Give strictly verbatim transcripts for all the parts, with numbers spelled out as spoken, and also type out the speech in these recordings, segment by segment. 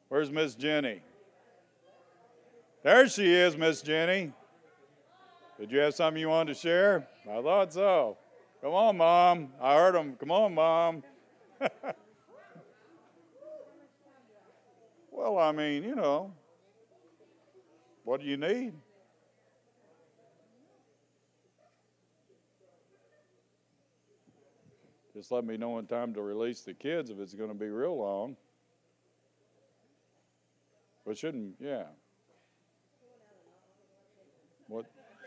Where's Miss Jenny? There she is, Miss Jenny. Did you have something you wanted to share? I thought so. Come on, Mom. I heard him. Come on, Mom. Well, I mean, you know, what do you need? Just let me know in time to release the kids if it's going to be real long. But shouldn't, yeah. What?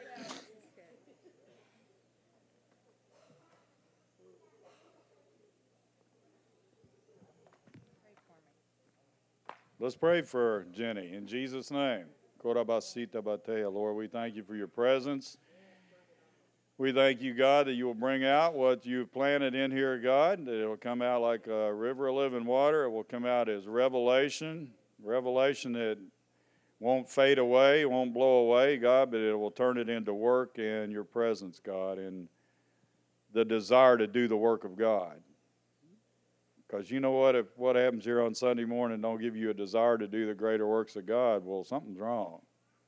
Let's pray for Jenny in Jesus' name. Korabasita Batea. Lord, we thank you for your presence. We thank you, God, that you will bring out what you've planted in here, God, that it will come out like a river of living water. It will come out as revelation, revelation that won't fade away, won't blow away, God, but it will turn it into work in your presence, God, and the desire to do the work of God. Because you know what, if what happens here on Sunday morning don't give you a desire to do the greater works of God, well, something's wrong.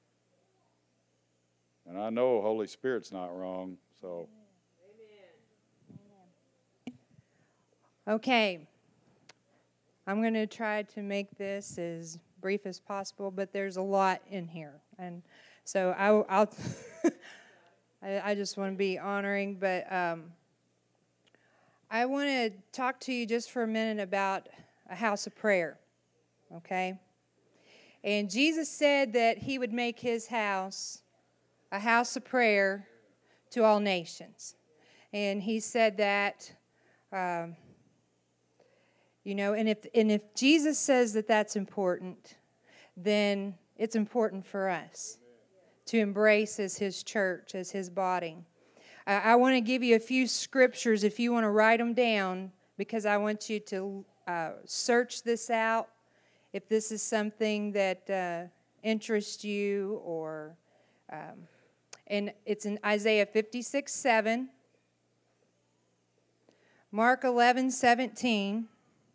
And I know Holy Spirit's not wrong, so. Amen. Okay. I'm going to try to make this as brief as possible, but there's a lot in here. And so I, I'll, I, I just want to be honoring, but um, I want to talk to you just for a minute about a house of prayer, okay? And Jesus said that he would make his house a house of prayer to all nations. And he said that, um, you know, and if and if Jesus says that that's important, then it's important for us to embrace as his church, as his body. Uh, I want to give you a few scriptures if you want to write them down, because I want you to uh, search this out. If this is something that uh, interests you, or um, and it's in Isaiah fifty-six seven, Mark eleven seventeen,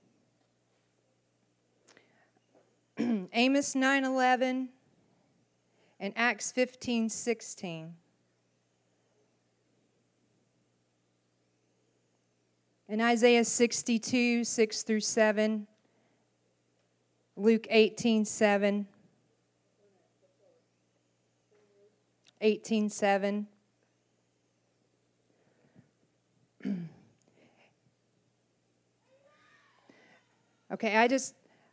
Amos nine eleven, and Acts fifteen sixteen. In Isaiah sixty-two, six through seven, Luke eighteen seven, eighteen seven. Okay, I just,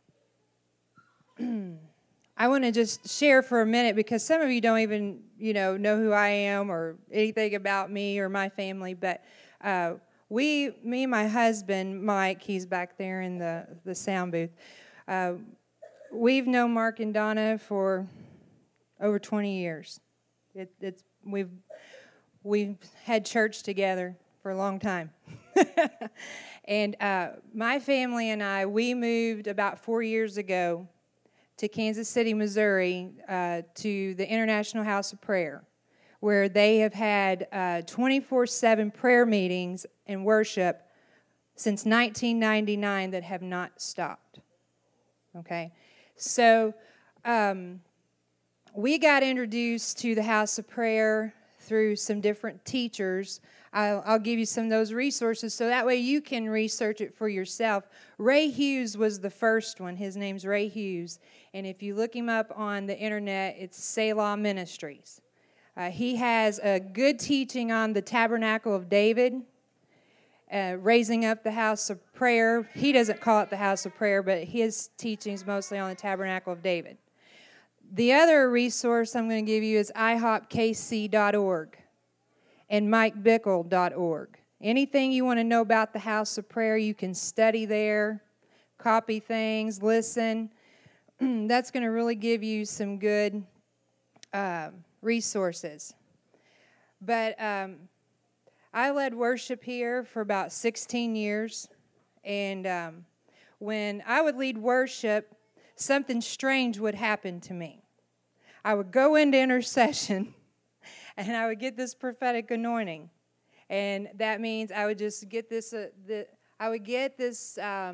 I want to just share for a minute, because some of you don't even, you know, know who I am or anything about me or my family, but uh, we, me and my husband, Mike, he's back there in the, the sound booth, uh, we've known Mark and Donna for over twenty years. It, it's we've we've had church together for a long time. And uh, my family and I, we moved about four years ago to Kansas City, Missouri, uh, to the International House of Prayer, where they have had uh, twenty-four seven prayer meetings and worship since nineteen ninety-nine that have not stopped. Okay, so um, we got introduced to the House of Prayer through some different teachers. I'll, I'll give you some of those resources so that way you can research it for yourself. Ray Hughes was the first one. His name's Ray Hughes. And if you look him up on the internet, it's Selah Ministries. Uh, he has a good teaching on the Tabernacle of David, uh, raising up the house of prayer. He doesn't call it the house of prayer, but his teaching is mostly on the Tabernacle of David. The other resource I'm going to give you is i hop k c dot org and mike bickle dot org. Anything you want to know about the house of prayer, you can study there, copy things, listen. That's going to really give you some good uh, resources. But um, I led worship here for about sixteen years, and um, when I would lead worship, something strange would happen to me. I would go into intercession, and I would get this prophetic anointing, and that means I would just get this. Uh, the I would get this um,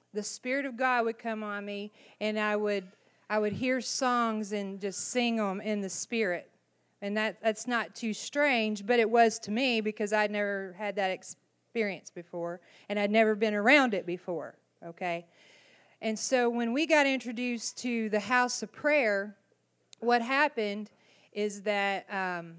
the Spirit of God would come on me, and I would I would hear songs and just sing them in the Spirit. And that that's not too strange, but it was to me because I'd never had that experience before, and I'd never been around it before, okay? And so when we got introduced to the house of prayer, what happened is that um,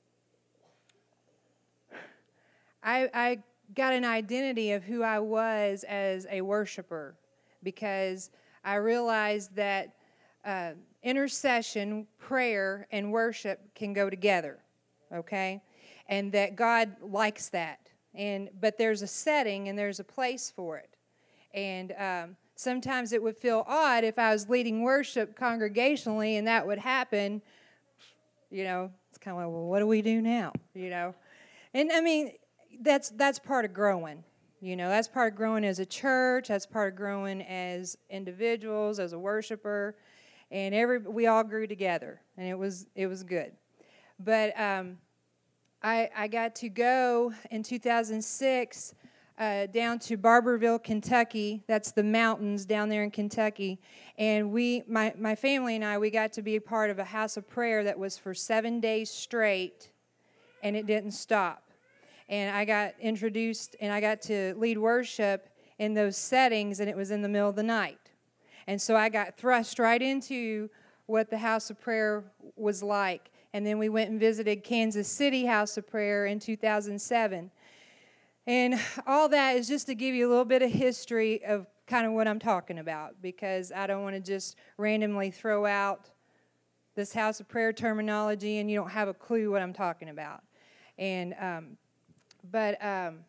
I, I got an identity of who I was as a worshiper, because I realized that uh, intercession, prayer, and worship can go together, okay? And that God likes that. And but there's a setting and there's a place for it. And um, sometimes it would feel odd if I was leading worship congregationally and that would happen. You know, it's kind of like, well, what do we do now? You know? And I mean, that's that's part of growing. You know, that's part of growing as a church. That's part of growing as individuals, as a worshiper. And every we all grew together, and it was it was good. But um, I I got to go in two thousand six uh, down to Barberville, Kentucky. That's the mountains down there in Kentucky. And we my my family and I we got to be a part of a house of prayer that was for seven days straight, and it didn't stop. And I got introduced, and I got to lead worship in those settings, and it was in the middle of the night. And so I got thrust right into what the house of prayer was like. And then we went and visited Kansas City House of Prayer in two thousand seven. And all that is just to give you a little bit of history of kind of what I'm talking about, because I don't want to just randomly throw out this house of prayer terminology and you don't have a clue what I'm talking about. And um, but um,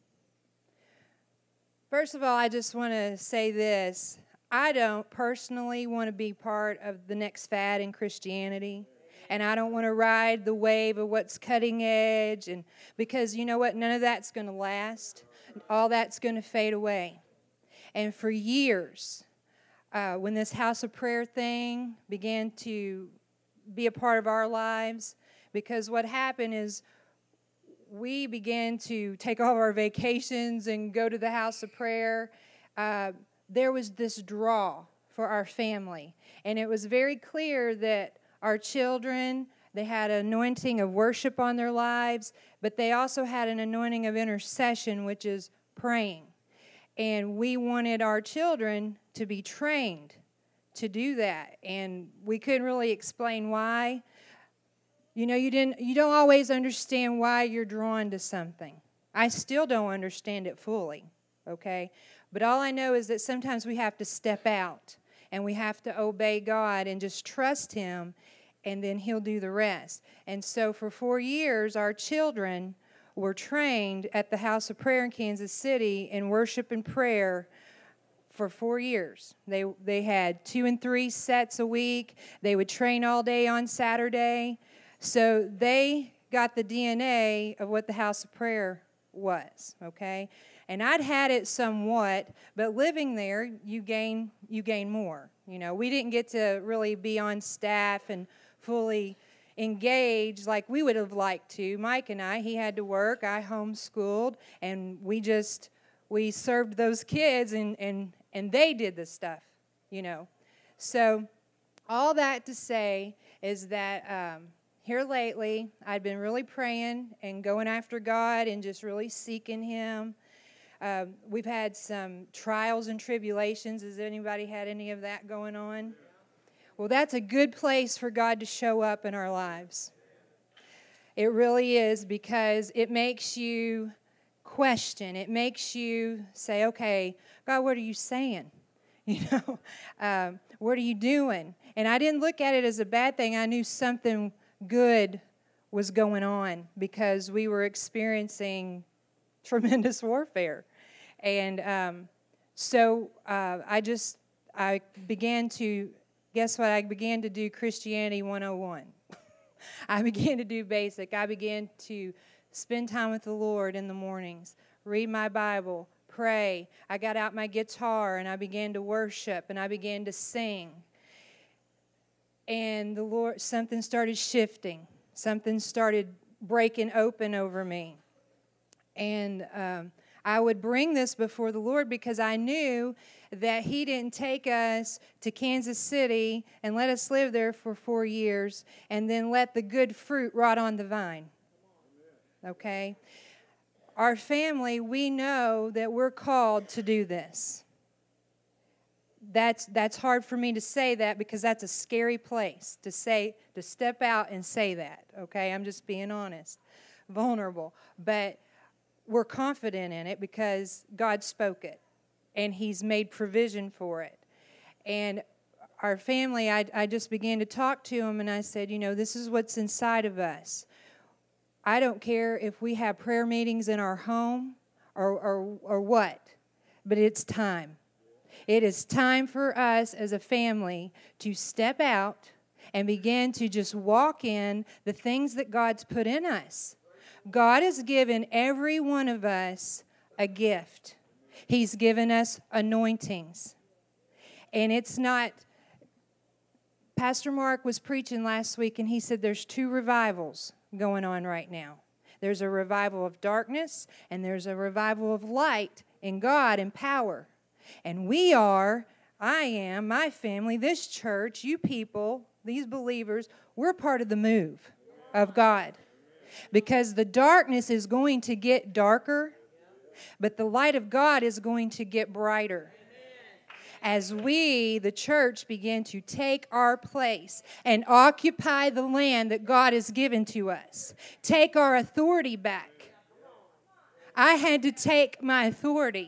first of all, I just want to say this. I don't personally want to be part of the next fad in Christianity, and I don't want to ride the wave of what's cutting edge, and because you know what, none of that's going to last. All that's going to fade away. And for years, uh, when this house of prayer thing began to be a part of our lives, because what happened is we began to take all of our vacations and go to the house of prayer. Uh, there was this draw for our family. And it was very clear that our children, they had an anointing of worship on their lives, but they also had an anointing of intercession, which is praying. And we wanted our children to be trained to do that. And we couldn't really explain why. You know, you didn't you don't always understand why you're drawn to something. I still don't understand it fully, okay? But all I know is that sometimes we have to step out and we have to obey God and just trust Him, and then He'll do the rest. And so for four years, our children were trained at the House of Prayer in Kansas City in worship and prayer for four years. They they had two and three sets a week. They would train all day on Saturday. So they got the D N A of what the house of prayer was, okay? And I'd had it somewhat, but living there, you gain you gain more. You know, we didn't get to really be on staff and fully engaged like we would have liked to. Mike and I, he had to work. I homeschooled, and we just we served those kids, and and and they did the stuff, you know. So all that to say is that um, here lately, I'd been really praying and going after God and just really seeking Him. Uh, we've had some trials and tribulations. Has anybody had any of that going on? Well, that's a good place for God to show up in our lives. It really is, because it makes you question. It makes you say, okay, God, what are you saying? You know, um, what are you doing? And I didn't look at it as a bad thing. I knew something good was going on, because we were experiencing tremendous warfare. And um, so uh, I just, I began to, guess what? I began to do Christianity one oh one. I began to do basic. I began to spend time with the Lord in the mornings, read my Bible, pray. I got out my guitar and I began to worship and I began to sing. And the Lord, something started shifting. Something started breaking open over me. And um, I would bring this before the Lord because I knew that He didn't take us to Kansas City and let us live there for four years and then let the good fruit rot on the vine. Okay? Our family, we know that we're called to do this. That's that's hard for me to say that because that's a scary place to say, to step out and say that. Okay? I'm just being honest, vulnerable. But we're confident in it because God spoke it, and He's made provision for it. And our family, I, I just began to talk to them, and I said, you know, this is what's inside of us. I don't care if we have prayer meetings in our home or or, or what, but it's time. It is time for us as a family to step out and begin to just walk in the things that God's put in us. God has given every one of us a gift. He's given us anointings. And it's not, Pastor Mark was preaching last week, and he said there's two revivals going on right now. There's a revival of darkness, and there's a revival of light in God and power. And we are, I am, my family, this church, you people, these believers, we're part of the move of God. Because the darkness is going to get darker, but the light of God is going to get brighter. As we, the church, begin to take our place and occupy the land that God has given to us, take our authority back. I had to take my authority.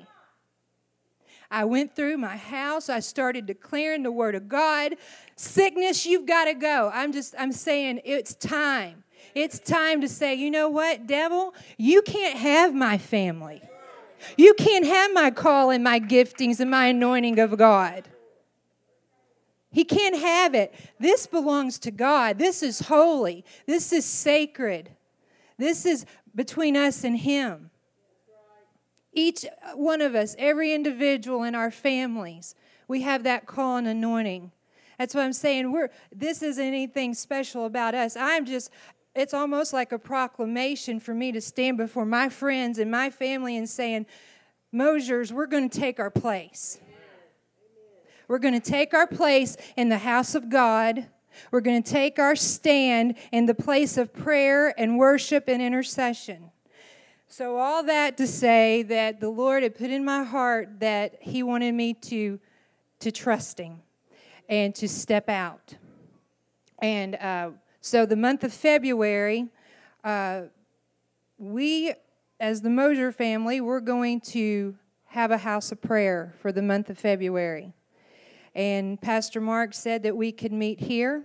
I went through my house. I started declaring the word of God. Sickness, you've got to go. I'm just, I'm saying it's time. It's time to say, you know what, devil? You can't have my family. You can't have my call and my giftings and my anointing of God. He can't have it. This belongs to God. This is holy. This is sacred. This is between us and Him. Each one of us, every individual in our families, we have that call and anointing. That's what I'm saying. We're this isn't anything special about us. I'm just, it's almost like a proclamation for me to stand before my friends and my family and saying, Mosers, we're going to take our place. We're going to take our place in the house of God. We're going to take our stand in the place of prayer and worship and intercession. So all that to say that the Lord had put in my heart that He wanted me to, to trust Him and to step out. And uh, so the month of February, uh, we, as the Mosier family, we're going to have a house of prayer for the month of February. And Pastor Mark said that we could meet here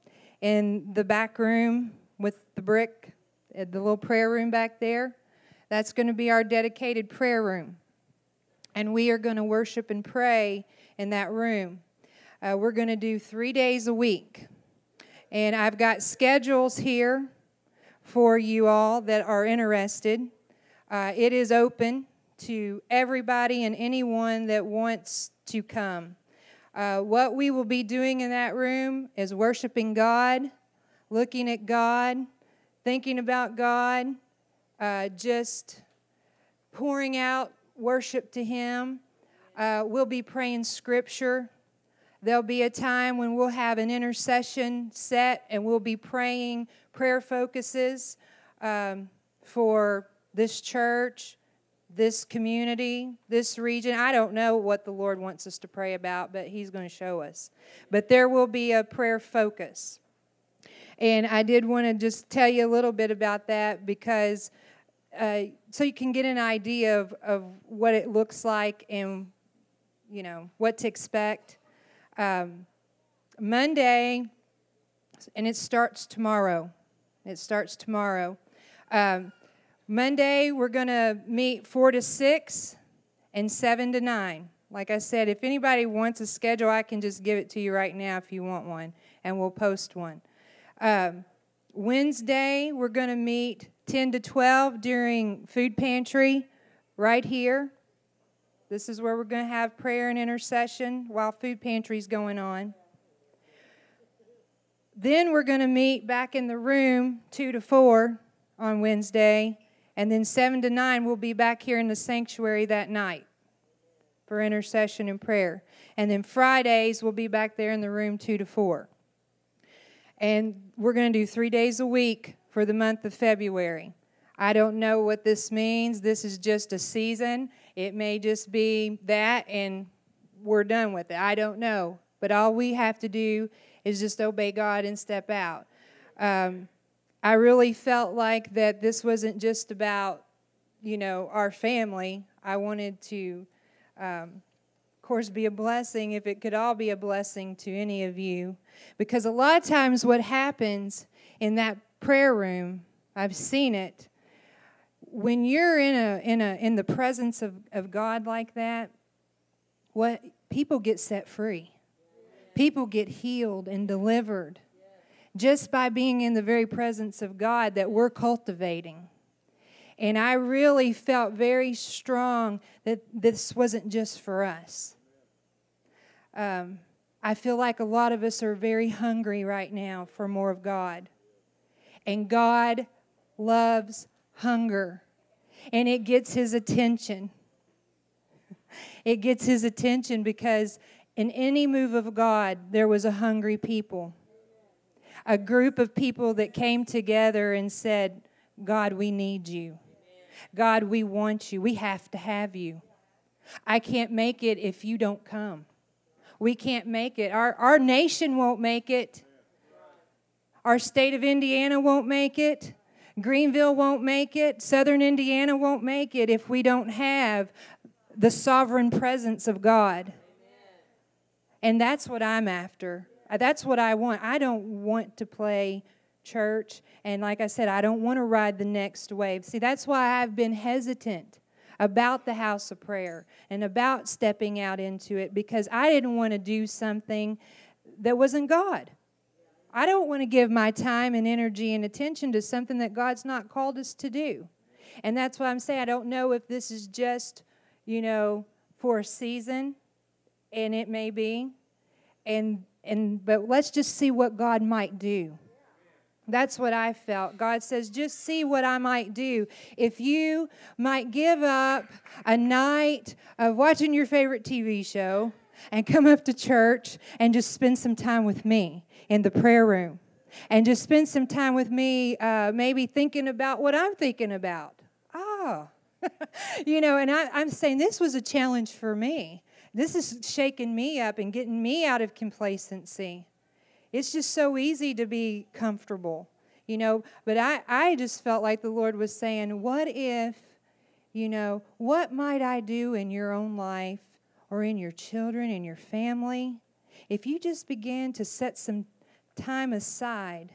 in the back room with the brick, the little prayer room back there. That's going to be our dedicated prayer room. And we are going to worship and pray in that room. Uh, we're going to do three days a week. And I've got schedules here for you all that are interested. Uh, it is open to everybody and anyone that wants to come. Uh, what we will be doing in that room is worshiping God, looking at God, thinking about God, Uh, just pouring out worship to Him. Uh, we'll be praying Scripture. There'll be a time when we'll have an intercession set, and we'll be praying prayer focuses um, for this church, this community, this region. I don't know what the Lord wants us to pray about, but He's going to show us. But there will be a prayer focus. And I did want to just tell you a little bit about that because uh, so you can get an idea of, of what it looks like and, you know, what to expect. Um, Monday, and it starts tomorrow. It starts tomorrow. Um, Monday, we're going to meet four to six and seven to nine. Like I said, if anybody wants a schedule, I can just give it to you right now if you want one, and we'll post one. Um, Wednesday, we're going to meet ten to twelve during food pantry right here. This is where we're going to have prayer and intercession while food pantry is going on. Then we're going to meet back in the room two to four on Wednesday. And then seven to nine, we'll be back here in the sanctuary that night for intercession and prayer. And then Fridays, we'll be back there in the room two to four. And we're going to do three days a week for the month of February. I don't know what this means. This is just a season. It may just be that and we're done with it. I don't know. But all we have to do is just obey God and step out. Um, I really felt like that this wasn't just about, you know, our family. I wanted to, um, of course, be a blessing, if it could all be a blessing to any of you. Because a lot of times what happens in that prayer room, I've seen it, when you're in a in a in the presence of, of God like that, what people get set free. People get healed and delivered just by being in the very presence of God that we're cultivating. And I really felt very strong that this wasn't just for us. Um, I feel like a lot of us are very hungry right now for more of God. And God loves hunger. And it gets His attention. It gets His attention because in any move of God, there was a hungry people. A group of people that came together and said, God, we need you. God, we want you. We have to have you. I can't make it if you don't come. We can't make it. Our, our nation won't make it. Our state of Indiana won't make it. Greenville won't make it. Southern Indiana won't make it if we don't have the sovereign presence of God. And that's what I'm after. That's what I want. I don't want to play church. And like I said, I don't want to ride the next wave. See, that's why I've been hesitant about the house of prayer and about stepping out into it, because I didn't want to do something that wasn't God. I don't want to give my time and energy and attention to something that God's not called us to do. And that's why I'm saying I don't know if this is just, you know, for a season, and it may be. And and but let's just see what God might do. That's what I felt. God says, just see what I might do. If you might give up a night of watching your favorite T V show and come up to church and just spend some time with me in the prayer room. And just spend some time with me uh, maybe thinking about what I'm thinking about. Oh, you know, and I, I'm saying this was a challenge for me. This is shaking me up and getting me out of complacency. It's just so easy to be comfortable, you know. But I, I just felt like the Lord was saying, what if, you know, what might I do in your own life or in your children, in your family, if you just began to set some time aside?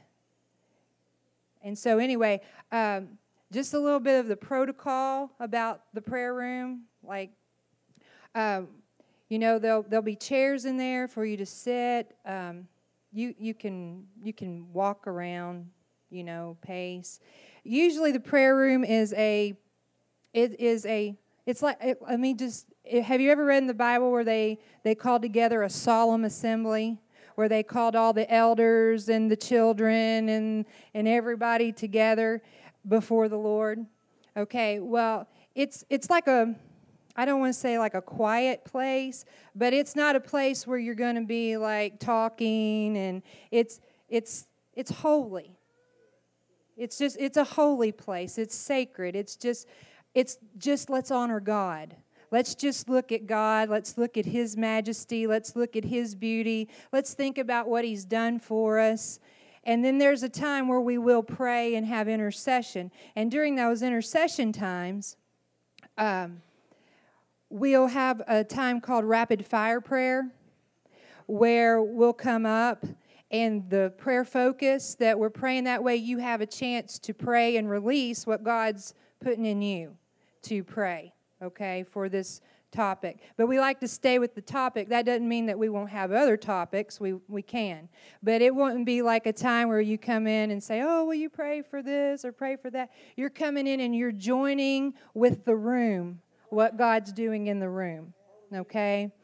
And so anyway, um, just a little bit of the protocol about the prayer room. Like, um, you know, there'll, there'll be chairs in there for you to sit. Um, you you can you can walk around, you know, pace. Usually the prayer room is a, it is a, it's like, it, I mean, just, it, have you ever read in the Bible where they, they called together a solemn assembly? Where they called all the elders and the children and, and everybody together before the Lord? Okay, well, it's it's like a, I don't want to say like a quiet place, but it's not a place where you're going to be like talking, and it's it's it's holy. It's just it's a holy place. It's sacred. It's just it's just let's honor God. Let's just look at God. Let's look at His majesty. Let's look at His beauty. Let's think about what He's done for us. And then there's a time where we will pray and have intercession. And during those intercession times, um, we'll have a time called rapid fire prayer, where we'll come up and the prayer focus that we're praying, that way you have a chance to pray and release what God's putting in you to pray, okay, for this topic. But we like to stay with the topic. That doesn't mean that we won't have other topics. We we can. But it won't be like a time where you come in and say, oh, will you pray for this or pray for that? You're coming in and you're joining with the room what God's doing in the room, okay?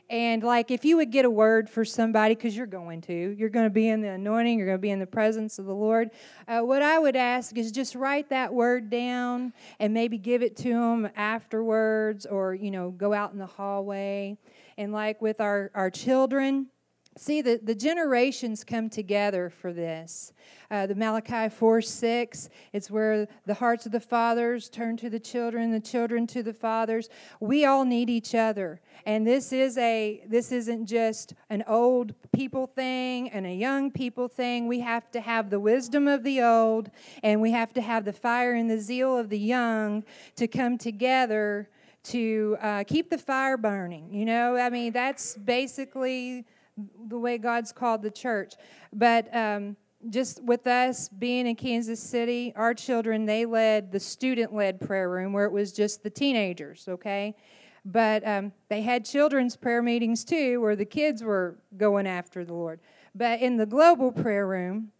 And like if you would get a word for somebody, because you're going to, you're going to be in the anointing, you're going to be in the presence of the Lord. Uh, what I would ask is just write that word down and maybe give it to them afterwards, or, you know, go out in the hallway. And like with our, our children, see, the, the generations come together for this. Uh, the Malachi four six, it's where the hearts of the fathers turn to the children, the children to the fathers. We all need each other. And this is a this isn't just an old people thing and a young people thing. We have to have the wisdom of the old, and we have to have the fire and the zeal of the young to come together to uh, keep the fire burning. You know, I mean, that's basically the way God's called the church. But um, just with us being in Kansas City, our children, they led the student-led prayer room where it was just the teenagers, okay? But um, they had children's prayer meetings too, where the kids were going after the Lord. But in the global prayer room,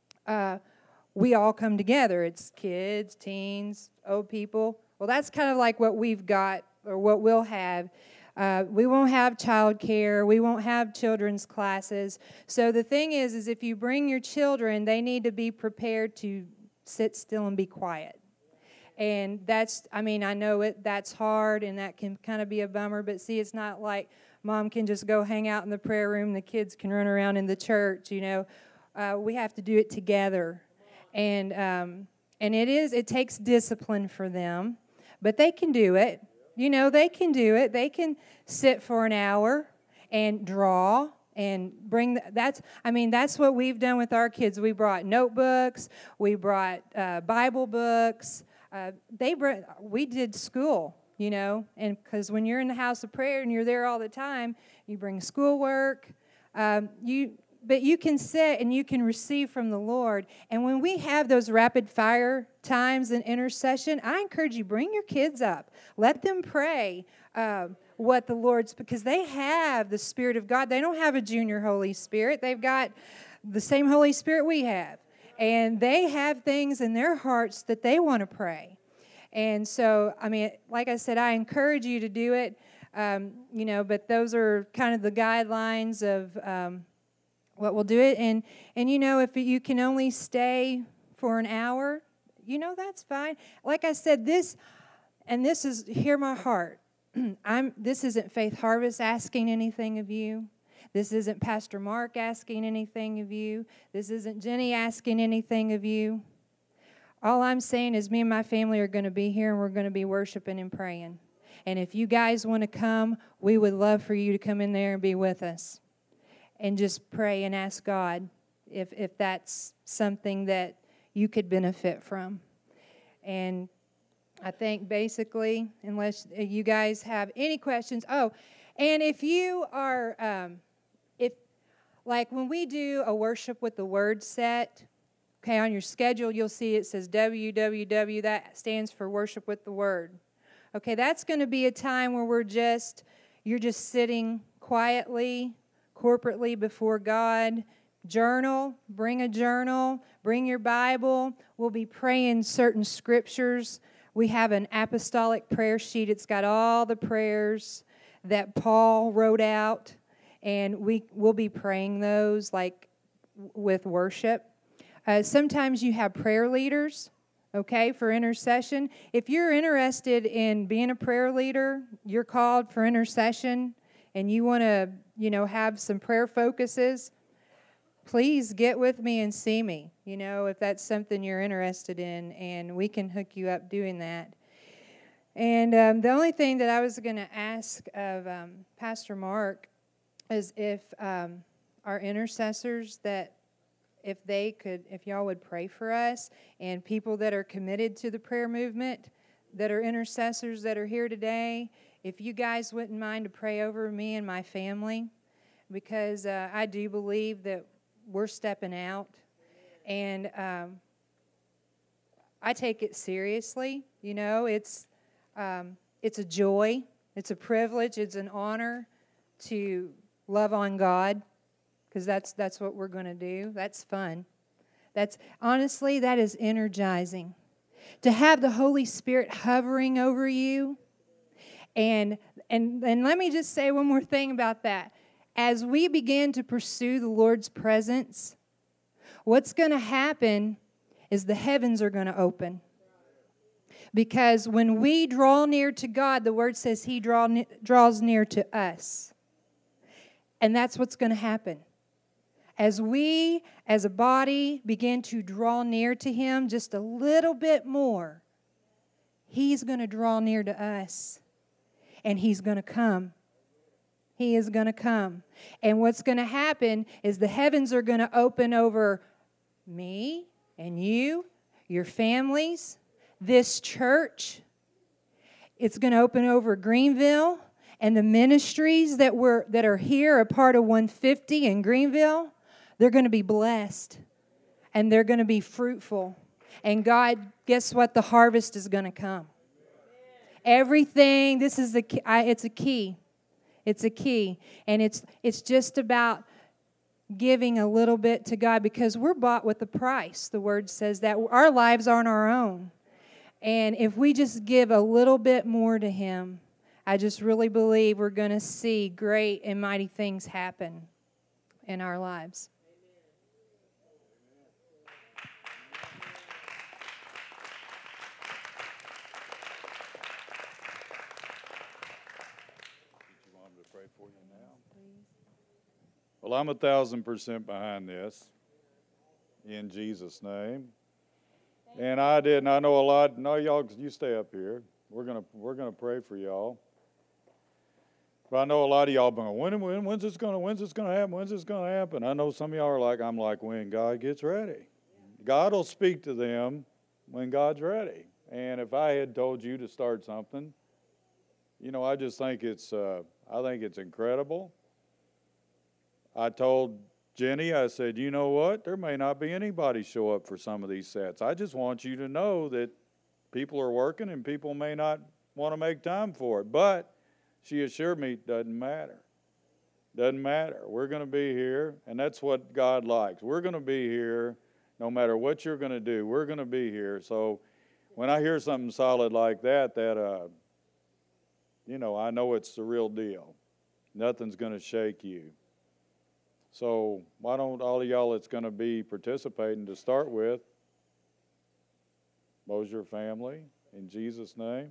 uh, we all come together. It's kids, teens, old people. Well, that's kind of like what we've got, or what we'll have. Uh, we won't have childcare. We won't have children's classes. So the thing is, is if you bring your children, they need to be prepared to sit still and be quiet. And that's, I mean, I know it. That's hard, and that can kind of be a bummer. But see, it's not like mom can just go hang out in the prayer room. The kids can run around in the church. You know, uh, we have to do it together, and um, and it is. It takes discipline for them, but they can do it. You know, they can do it. They can sit for an hour and draw and bring the, that's, I mean, that's what we've done with our kids. We brought notebooks. We brought uh, Bible books. Uh, they brought, we did school, you know, and because when you're in the house of prayer and you're there all the time, you bring schoolwork. Um, you, but you can sit and you can receive from the Lord. And when we have those rapid fire times in intercession, I encourage you, bring your kids up. Let them pray uh, what the Lord's, because they have the Spirit of God. They don't have a junior Holy Spirit. They've got the same Holy Spirit we have. And they have things in their hearts that they want to pray. And so, I mean, like I said, I encourage you to do it, um, you know, but those are kind of the guidelines of um, what we'll do it. And, and, you know, if you can only stay for an hour, you know, that's fine. Like I said, this, and this is, hear my heart. I'm. This isn't Faith Harvest asking anything of you. This isn't Pastor Mark asking anything of you. This isn't Jenny asking anything of you. All I'm saying is me and my family are going to be here, and we're going to be worshiping and praying. And if you guys want to come, we would love for you to come in there and be with us and just pray and ask God if if that's something that you could benefit from. And I think basically, unless you guys have any questions, oh, and if you are, um, if like when we do a worship with the word set, okay, on your schedule you'll see it says W W W, that stands for worship with the word. Okay, that's going to be a time where we're just, you're just sitting quietly, corporately before God. Journal, bring a journal, bring your Bible. We'll be praying certain scriptures. We have an apostolic prayer sheet. It's got all the prayers that Paul wrote out, and we will be praying those like with worship. Uh, sometimes you have prayer leaders, okay, for intercession. If you're interested in being a prayer leader, you're called for intercession, and you want to, you know, have some prayer focuses, please get with me and see me, you know, if that's something you're interested in, and we can hook you up doing that. And um, the only thing that I was going to ask of um, Pastor Mark is if um, our intercessors, that if they could, if y'all would pray for us, and people that are committed to the prayer movement, that are intercessors that are here today, if you guys wouldn't mind to pray over me and my family, because uh, I do believe that we're stepping out, and um, I take it seriously. You know, it's um, it's a joy, it's a privilege, it's an honor to love on God, because that's that's what we're going to do. That's fun. That's honestly, that is energizing. To have the Holy Spirit hovering over you, and And, and let me just say one more thing about that. As we begin to pursue the Lord's presence, what's going to happen is the heavens are going to open. Because when we draw near to God, the Word says He draw, draws near to us. And that's what's going to happen. As we, as a body, begin to draw near to Him just a little bit more, He's going to draw near to us. And He's going to come. He is going to come. And what's going to happen is the heavens are going to open over me and you, your families, this church. It's going to open over Greenville and the ministries that were that are here, a part of one fifty in Greenville. They're going to be blessed and they're going to be fruitful. And God, guess what? The harvest is going to come. Everything, this is the key, I, it's a key. It's a key. And it's it's just about giving a little bit to God because we're bought with a price. The Word says that our lives aren't our own. And if we just give a little bit more to Him, I just really believe we're going to see great and mighty things happen in our lives. Well, I'm a thousand percent behind this in Jesus' name. And I did, and I know a lot. No, y'all, you stay up here. We're gonna we're gonna pray for y'all. But I know a lot of y'all been when, when when's this gonna when's this gonna happen? When's this gonna happen? I know some of y'all are like, I'm like, when God gets ready. God will speak to them when God's ready. And if I had told you to start something, you know, I just think it's uh, I think it's incredible. I told Jenny, I said, you know what? There may not be anybody show up for some of these sets. I just want you to know that people are working and people may not want to make time for it. But she assured me it doesn't matter. Doesn't matter. We're going to be here, and that's what God likes. We're going to be here no matter what you're going to do. We're going to be here. So when I hear something solid like that, that, uh, you know, I know it's the real deal. Nothing's going to shake you. So why don't all of y'all that's going to be participating to start with, Mosier family, in Jesus' name.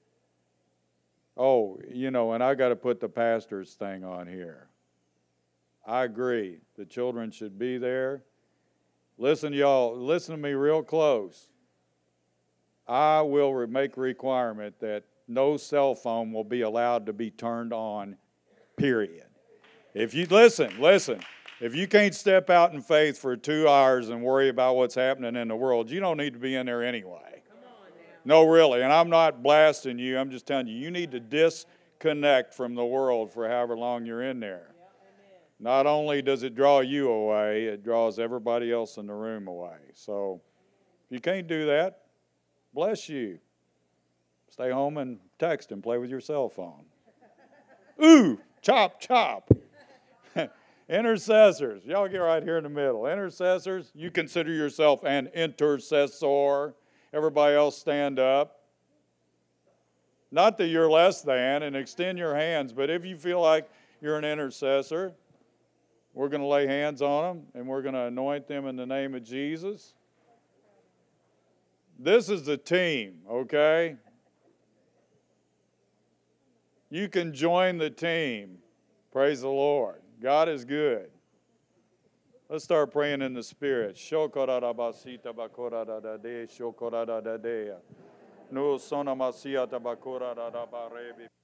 Oh, you know, and I got to put the pastor's thing on here. I agree. The children should be there. Listen, y'all, listen to me real close. I will re- make a requirement that no cell phone will be allowed to be turned on, period. If you, listen, listen, if you can't step out in faith for two hours and worry about what's happening in the world, you don't need to be in there anyway. No, really, and I'm not blasting you, I'm just telling you, you need to disconnect from the world for however long you're in there. Not only does it draw you away, it draws everybody else in the room away. So if you can't do that, bless you. Stay home and text and play with your cell phone. Ooh, chop, chop. Intercessors, y'all get right here in the middle. Intercessors, you consider yourself an intercessor. Everybody else stand up. Not that you're less than, and extend your hands, but if you feel like you're an intercessor, we're going to lay hands on them, and we're going to anoint them in the name of Jesus. This is the team, okay? You can join the team. Praise the Lord. God is good. Let's start praying in the Spirit. Shokorabasita bakoradadade, shokoradadadea. No sonamasiyata bakoradadabarebi.